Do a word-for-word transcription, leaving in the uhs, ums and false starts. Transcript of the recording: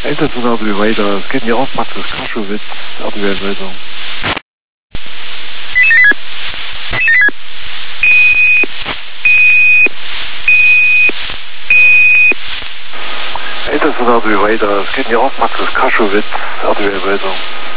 Einsetzung R D W weiter, es geht in die Raumpraxis Kraschowitz, R D W weiter. Einsetzung R D W weiter, es geht in die Raumpraxis Kraschowitz, R D W weiter.